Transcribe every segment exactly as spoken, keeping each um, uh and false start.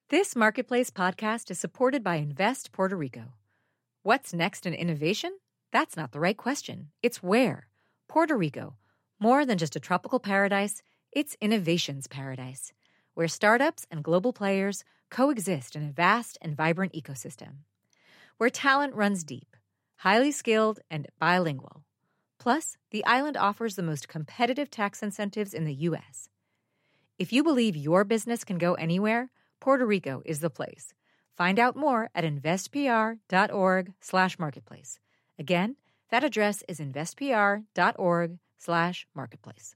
This Marketplace podcast is supported by Invest Puerto Rico. What's next in innovation? That's not the right question. It's where. Puerto Rico. More than just a tropical paradise, it's innovation's paradise, where startups and global players coexist in a vast and vibrant ecosystem. Where talent runs deep, highly skilled, and bilingual. Plus, the island offers the most competitive tax incentives in the U S. If you believe your business can go anywhere, Puerto Rico is the place. Find out more at investpr.org slash marketplace. Again, that address is investpr.org slash marketplace.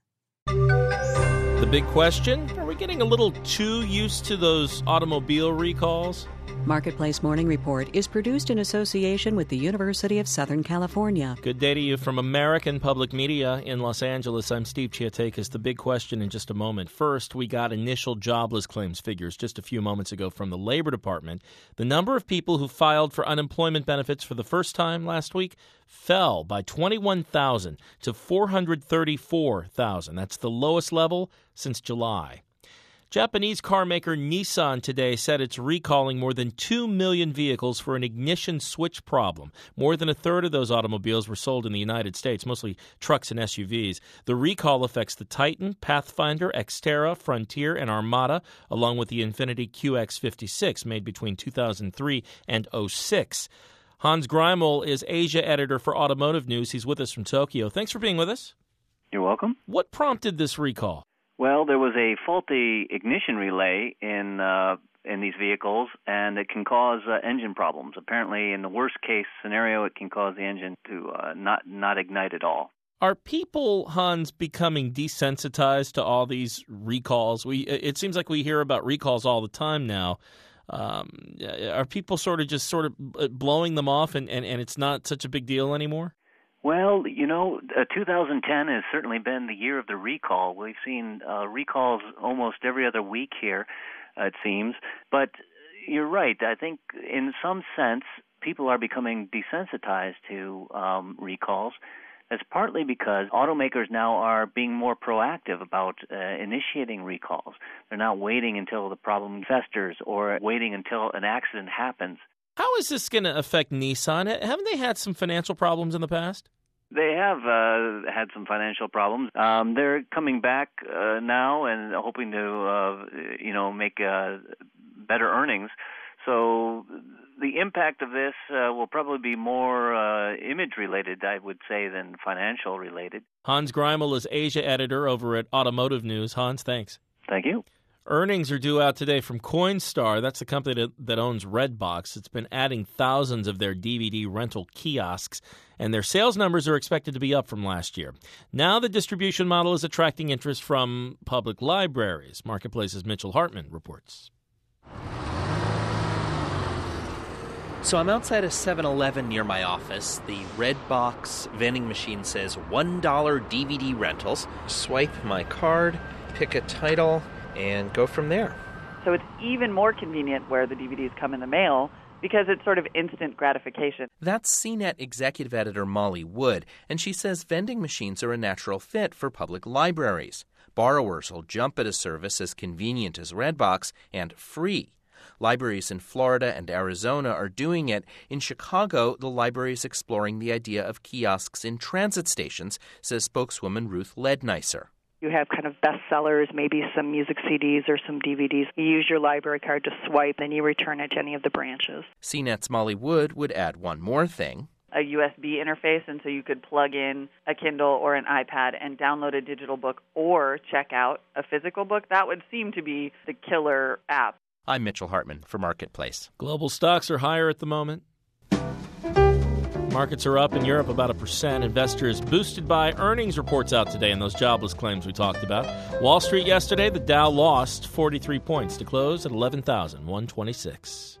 The big question, are we getting a little too used to those automobile recalls? Marketplace Morning Report is produced in association with the University of Southern California. Good day to you from American Public Media in Los Angeles. I'm Steve Chiatakis. The big question in just a moment. First, we got initial jobless claims figures just a few moments ago from the Labor Department. The number of people who filed for unemployment benefits for the first time last week fell by twenty-one thousand to four hundred thirty-four thousand. That's the lowest level since July. Japanese car maker Nissan today said it's recalling more than two million vehicles for an ignition switch problem. More than a third of those automobiles were sold in the United States, mostly trucks and S U Vs. The recall affects the Titan, Pathfinder, Xterra, Frontier, and Armada, along with the Infiniti Q X fifty-six, made between two thousand three and oh six. Hans Greimel is Asia editor for Automotive News. He's with us from Tokyo. Thanks for being with us. You're welcome. What prompted this recall? Well, there was a faulty ignition relay in uh, in these vehicles, and it can cause uh, engine problems. Apparently, in the worst-case scenario, it can cause the engine to uh, not not ignite at all. Are people, Hans, becoming desensitized to all these recalls? We it seems like we hear about recalls all the time now. Um, are people sort of just sort of blowing them off, and, and, and it's not such a big deal anymore? Well, you know, uh, two thousand ten has certainly been the year of the recall. We've seen uh, recalls almost every other week here, uh, it seems. But you're right. I think in some sense, people are becoming desensitized to um, recalls. That's partly because automakers now are being more proactive about uh, initiating recalls. They're not waiting until the problem festers or waiting until an accident happens. How is this going to affect Nissan? Haven't they had some financial problems in the past? They have uh, had some financial problems. Um, they're coming back uh, now and hoping to, uh, you know, make uh, better earnings. So the impact of this uh, will probably be more uh, image-related, I would say, than financial-related. Hans Greimel is Asia editor over at Automotive News. Hans, thanks. Thank you. Earnings are due out today from Coinstar. That's the company that, that owns Redbox. It's been adding thousands of their D V D rental kiosks, and their sales numbers are expected to be up from last year. Now the distribution model is attracting interest from public libraries. Marketplace's Mitchell Hartman reports. So I'm outside a seven eleven near my office. The Redbox vending machine says one dollar D V D rentals. Swipe my card, pick a title, and go from there. So it's even more convenient where the D V Ds come in the mail because it's sort of instant gratification. That's C net executive editor Molly Wood, and she says vending machines are a natural fit for public libraries. Borrowers will jump at a service as convenient as Redbox and free. Libraries in Florida and Arizona are doing it. In Chicago, the library is exploring the idea of kiosks in transit stations, says spokeswoman Ruth Lednicer. You have kind of bestsellers, maybe some music C Ds or some D V Ds. You use your library card to swipe, and you return it to any of the branches. C net's Molly Wood would add one more thing. A U S B interface, and so you could plug in a Kindle or an iPad and download a digital book or check out a physical book. That would seem to be the killer app. I'm Mitchell Hartman for Marketplace. Global stocks are higher at the moment. Markets are up in Europe about a percent. Investors boosted by earnings reports out today and those jobless claims we talked about. Wall Street yesterday, the Dow lost forty-three points to close at eleven thousand one hundred twenty-six.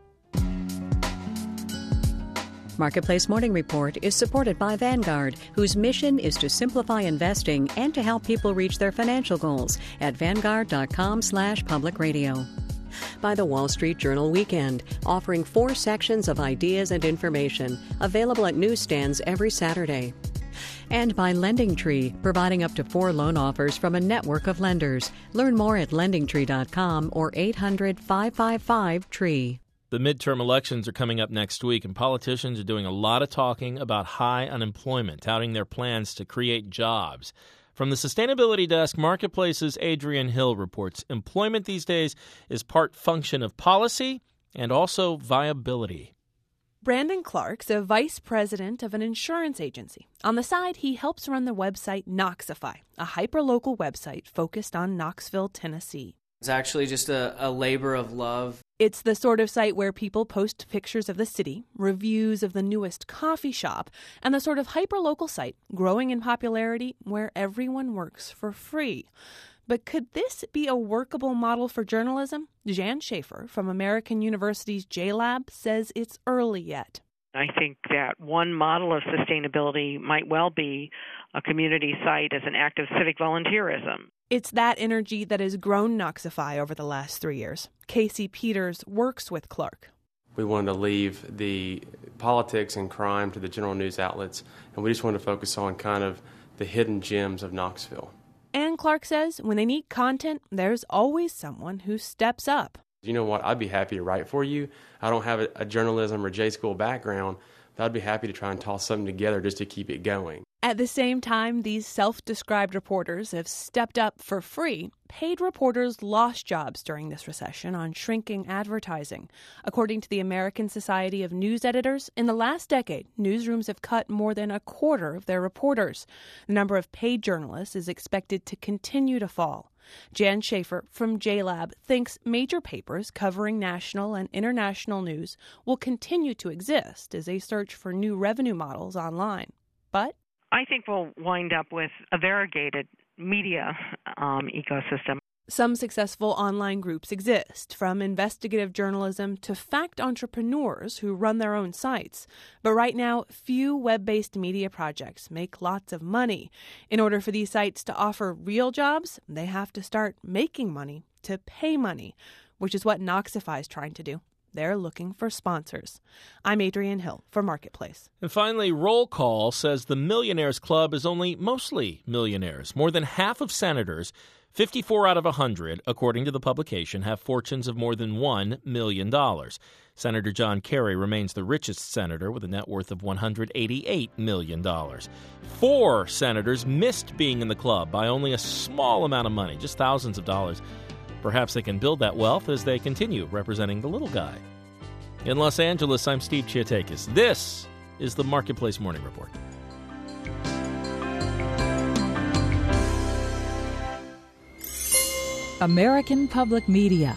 Marketplace Morning Report is supported by Vanguard, whose mission is to simplify investing and to help people reach their financial goals at vanguard.com slash public radio. By the Wall Street Journal Weekend, offering four sections of ideas and information available at newsstands every Saturday. And by LendingTree, providing up to four loan offers from a network of lenders. Learn more at lending tree dot com or eight hundred, five five five, T R E E. The midterm elections are coming up next week, and politicians are doing a lot of talking about high unemployment, touting their plans to create jobs. From the Sustainability Desk, Marketplace's Adrienne Hill reports employment these days is part function of policy and also viability. Brandon Clark's a vice president of an insurance agency. On the side, he helps run the website Knoxify, a hyperlocal website focused on Knoxville, Tennessee. It's actually just a, a labor of love. It's the sort of site where people post pictures of the city, reviews of the newest coffee shop, and the sort of hyperlocal site growing in popularity where everyone works for free. But could this be a workable model for journalism? Jan Schaefer from American University's J Lab says it's early yet. I think that one model of sustainability might well be a community site as an act of civic volunteerism. It's that energy that has grown Knoxify over the last three years. Casey Peters works with Clark. We wanted to leave the politics and crime to the general news outlets, and we just wanted to focus on kind of the hidden gems of Knoxville. And Clark says when they need content, there's always someone who steps up. You know what? I'd be happy to write for you. I don't have a, a journalism or J-school background, but I'd be happy to try and toss something together just to keep it going. At the same time, these self-described reporters have stepped up for free. Paid reporters lost jobs during this recession on shrinking advertising. According to the American Society of News Editors, in the last decade, newsrooms have cut more than a quarter of their reporters. The number of paid journalists is expected to continue to fall. Jan Schaefer from J Lab thinks major papers covering national and international news will continue to exist as they search for new revenue models online. But I think we'll wind up with a variegated media um, ecosystem. Some successful online groups exist, from investigative journalism to fact entrepreneurs who run their own sites. But right now, few web-based media projects make lots of money. In order for these sites to offer real jobs, they have to start making money to pay money, which is what Knoxify is trying to do. They're looking for sponsors. I'm Adrienne Hill for Marketplace. And finally, Roll Call says the Millionaires Club is only mostly millionaires. More than half of senators, fifty-four out of one hundred, according to the publication, have fortunes of more than one million dollars. Senator John Kerry remains the richest senator with a net worth of one hundred eighty-eight million dollars. Four senators missed being in the club by only a small amount of money, just thousands of dollars. Perhaps they can build that wealth as they continue representing the little guy. In Los Angeles, I'm Steve Chiatakis. This is the Marketplace Morning Report. American Public Media.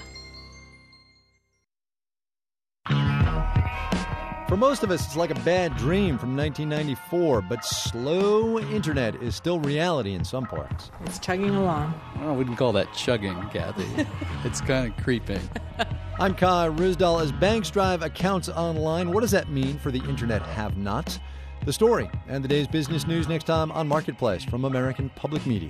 For most of us, it's like a bad dream from nineteen ninety-four, but slow internet is still reality in some parts. It's chugging along. I wouldn't call that chugging, Kathy. It's kind of creeping. I'm Kai Rizdal. As banks drive accounts online, what does that mean for the internet have-nots? The story and the day's business news next time on Marketplace from American Public Media.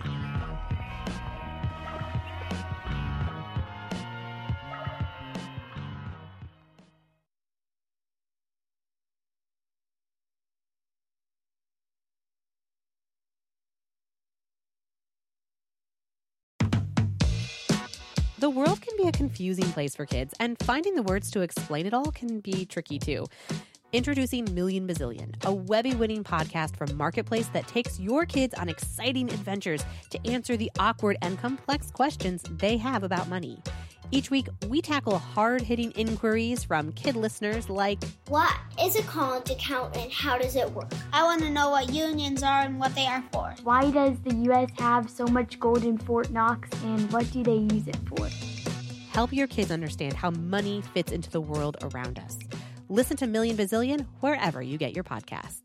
The world can be a confusing place for kids, and finding the words to explain it all can be tricky too. Introducing Million Bazillion, a Webby-winning podcast from Marketplace that takes your kids on exciting adventures to answer the awkward and complex questions they have about money. Each week, we tackle hard-hitting inquiries from kid listeners like, what is a college account and how does it work? I want to know what unions are and what they are for. Why does the U S have so much gold in Fort Knox and what do they use it for? Help your kids understand how money fits into the world around us. Listen to Million Bazillion wherever you get your podcasts.